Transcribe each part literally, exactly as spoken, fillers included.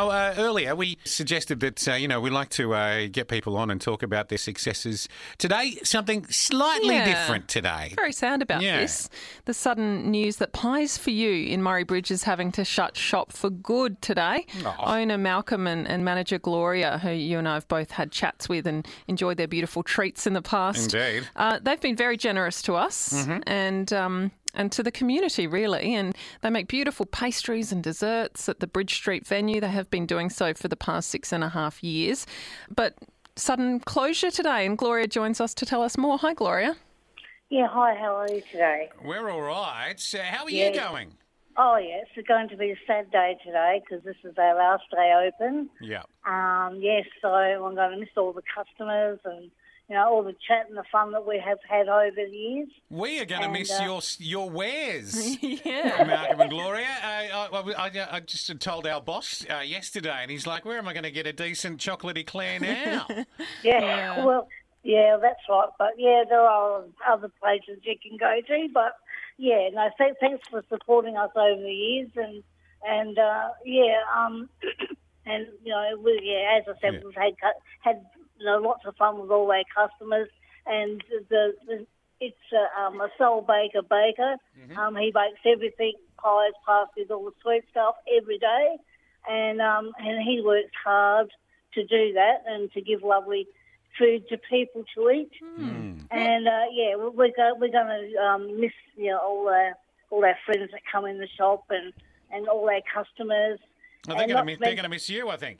Now, uh, earlier we suggested that, uh, you know, we like to uh, get people on and talk about their successes. Today, something slightly Yeah. different today. Very sad about Yeah. this. The sudden news that Pies for You in Murray Bridge is having to shut shop for good today. Oh. Owner Malcolm and, and manager Gloria, who you and I have both had chats with and enjoyed their beautiful treats in the past. Indeed. Uh, they've been very generous to us Mm-hmm. and um, and to the community, really. And they make beautiful pastries and desserts at the Bridge Street venue. They have been doing so for the past six and a half years. But sudden closure today, and Gloria joins us to tell us more. Hi, Gloria. Yeah, hi, how are you today? We're all right. So how are Yeah. you going? Oh, yeah, it's going to be a sad day today because this is our last day open. Yeah. Um, yes, so I'm going to miss all the customers and, you know, all the chat and the fun that we have had over the years. We are going to And, miss uh, your your wares. Yeah. Malcolm and Gloria. Uh, I, I, I just told our boss uh, yesterday, and he's like, where am I going to get a decent chocolate eclair now? Yeah, Yeah. well, yeah, that's right. But, yeah, there are other places you can go to. But, yeah, no, th- thanks for supporting us over the years. And, and uh, yeah, um, and, you know, we, yeah, as I said, Yeah. we've had, cu- had you know, lots of fun with all our customers. And the, the it's a, um, a Soul Baker baker. Mm-hmm. Um, he bakes everything, pies, pasties, all the sweet stuff every day. And um, and he works hard to do that and to give lovely food to people to eat. Mm. And uh, yeah, we- we're go, we're going to um, miss you know all our all our friends that come in the shop and, and all our customers. Oh, they're And going to not miss, to they're men- going to miss you, I think.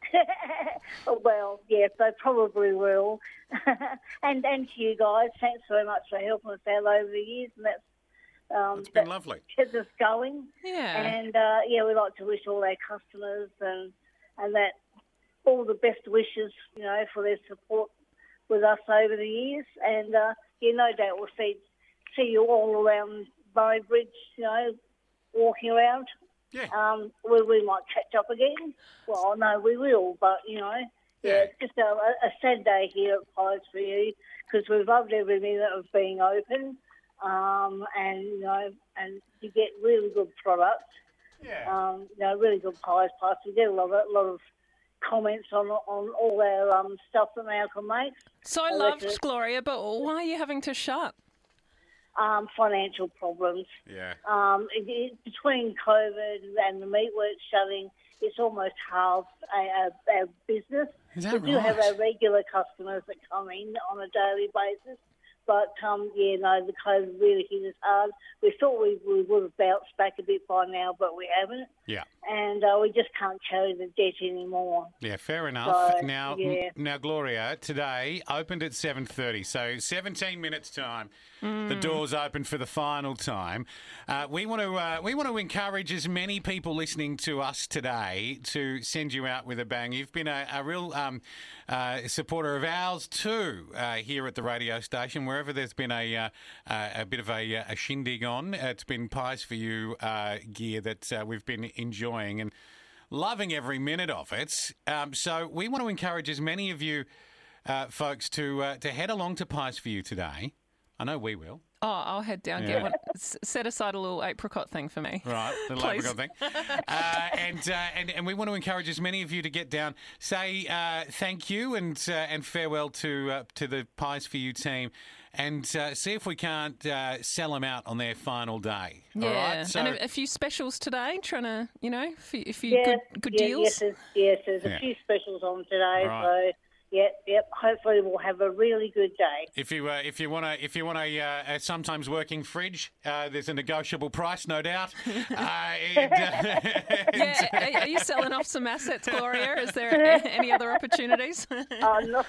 Well, yes, they probably will. and and to you guys, thanks very much for helping us out over the years, and that's um, It's been that lovely. keeps us going. Yeah. And uh, yeah, we like to wish all our customers and and that all the best wishes, you know, for their support with us over the years. And uh, yeah, no doubt we'll see see you all around Murray Bridge, you know, walking around. Yeah. Um, we, we might catch up again. Well, no, we will, but, you know, yeah, Yeah. it's just a, a sad day here at Pies for You because we've loved every minute of being open um, and, you know, and you get really good products, Yeah. um, you know, really good pies, pies. We get a lot of, a lot of comments on on all our um, stuff that Malcolm makes. So I I loved like it. Gloria, but why are you having to shut? Um, financial problems. Yeah. Um, it, it, between COVID and the meatworks shutting, it's almost halved our, our, our business. Is that we do have right? our regular customers that come in on a daily basis, but um, yeah, no, the COVID really hit us hard. We thought we, we would have bounced back a bit by now, but we haven't, Yeah. and uh, we just can't carry the debt anymore. Yeah, fair enough. So, now, yeah. now, Gloria, today opened at seven thirty, so seventeen minutes time. The doors open for the final time. Uh, we want to uh, we want to encourage as many people listening to us today to send you out with a bang. You've been a, a real um, uh, supporter of ours too uh, here at the radio station. Wherever there's been a uh, uh, a bit of a, uh, a shindig on, it's been Pies for You uh, gear that uh, we've been enjoying and loving every minute of it. Um, so we want to encourage as many of you uh, folks to uh, to head along to Pies for You today. I know we will. Oh, I'll head down, Yeah. get one. S- set aside a little apricot thing for me. Right, the Please. apricot thing. Uh, and, uh, and and we want to encourage as many of you to get down, say uh, thank you and uh, and farewell to uh, to the Pies for You team, and uh, see if we can't uh, sell them out on their final day. All Yeah, right? So, and a, a few specials today, trying to, you know, a few, a few Yeah, good good yeah, deals. Yes, there's, yes, there's Yeah. a few specials on today, Right. so yep, yep. Hopefully, we'll have a really good day. if you uh, if you want to if you want a, uh, a sometimes working fridge, uh, there's a negotiable price, no doubt. uh, and, uh, Yeah, are, are you selling off some assets, Gloria? Is there a- any other opportunities? Oh, no,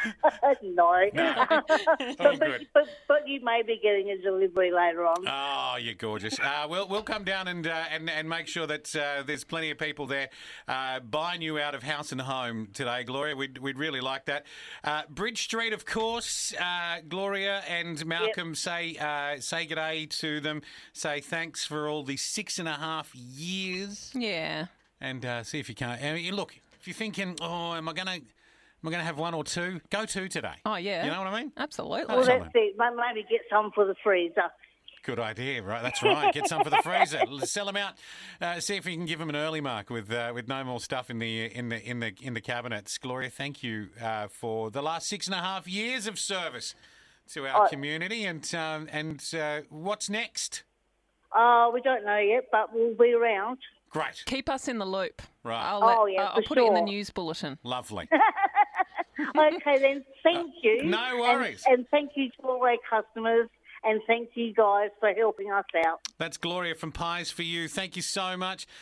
no. Oh, but, good. but but you may be getting a delivery later on. Oh, you're gorgeous. Uh, we'll we'll come down and uh, and and make sure that uh, there's plenty of people there uh, buying you out of house and home today, Gloria. We'd we'd really like that. Uh, Bridge Street, of course. Uh, Gloria and Malcolm, say uh, say good day to them. Say thanks for all the six and a half years, Yeah. and uh, see if you can. I mean, look, if you're thinking, oh, am I gonna am I gonna have one or two? Go two today. Oh, yeah. You know what I mean? Absolutely. Well, Absolutely. that's it. May- Maybe get some for the freezer. Good idea, right? That's right. Get some for the freezer. Sell them out. Uh, see if you can give them an early mark with uh, with no more stuff in the in the in the in the cabinets. Gloria, thank you uh, for the last six and a half years of service to our Oh. community. And um, and uh, what's next? Uh, we don't know yet, but we'll be around. Great, Keep us in the loop. Right. I'll, Oh, let- yeah, I'll for put it in the sure. news bulletin. lovely. Okay, then. Thank you. no And- worries. And, thank you to all our customers, and thank you guys for helping us out. That's Gloria from Pies for You. Thank you so much.